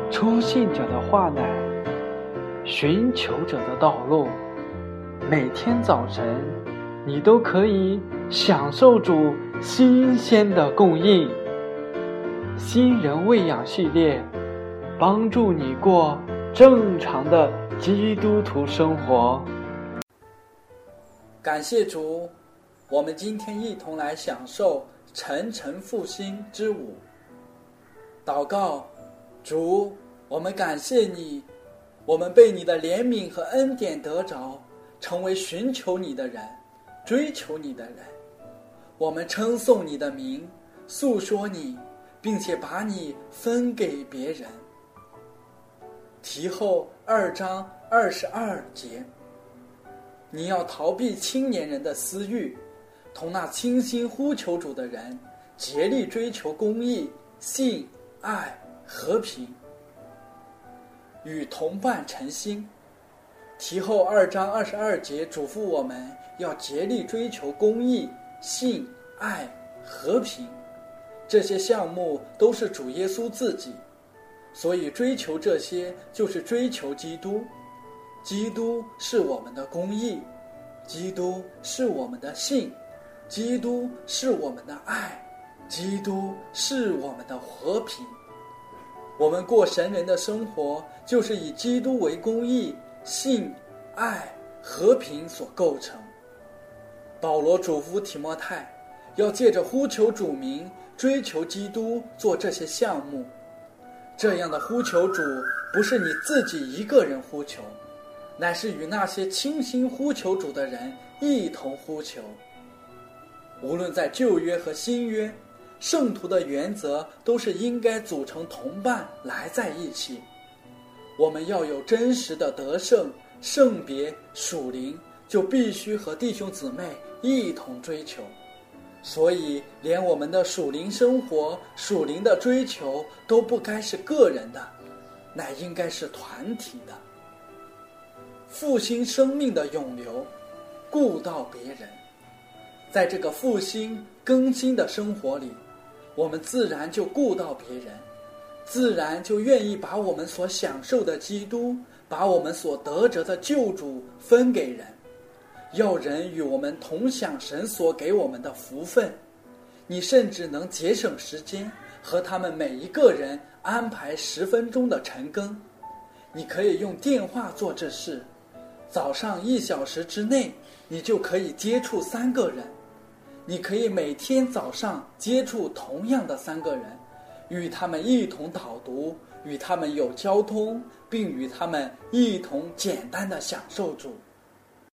初信者的话乃寻求者的道路。每天早晨你都可以享受主新鲜的供应。新人喂养系列帮助你过正常的基督徒生活。 感谢主，我们今天一同来享受晨晨复兴之舞。祷告，主，我们感谢你，我们被你的怜悯和恩典得着，成为寻求你的人，追求你的人。我们称颂你的名，诉说你，并且把你分给别人。题后2章22节，你要逃避青年人的私欲，同那倾心呼求主的人竭力追求公义、信、爱、和平，与同伴诚心。题后2章22节嘱咐我们要竭力追求公义、信、爱、和平，这些项目都是主耶稣自己，所以追求这些就是追求基督。基督是我们的公义，基督是我们的信，基督是我们的爱，基督是我们的和平。我们过神人的生活，就是以基督为公义、信、爱、和平所构成。保罗嘱咐提摩太，要借着呼求主名、追求基督做这些项目。这样的呼求主，不是你自己一个人呼求，乃是与那些倾心呼求主的人一同呼求。无论在旧约和新约，圣徒的原则都是应该组成同伴来在一起。我们要有真实的得胜、圣别、属灵，就必须和弟兄姊妹一同追求。所以连我们的属灵生活、属灵的追求都不该是个人的，乃应该是团体的。复兴生命的涌流，顾到别人。在这个复兴更新的生活里，我们自然就顾到别人，自然就愿意把我们所享受的基督，把我们所得着的救主分给人，要人与我们同享神所给我们的福分。你甚至能节省时间，和他们每一个人安排10分钟的晨更。你可以用电话做这事，早上1小时之内，你就可以接触3个人。你可以每天早上接触同样的3个人，与他们一同导读，与他们有交通，并与他们一同简单的享受主。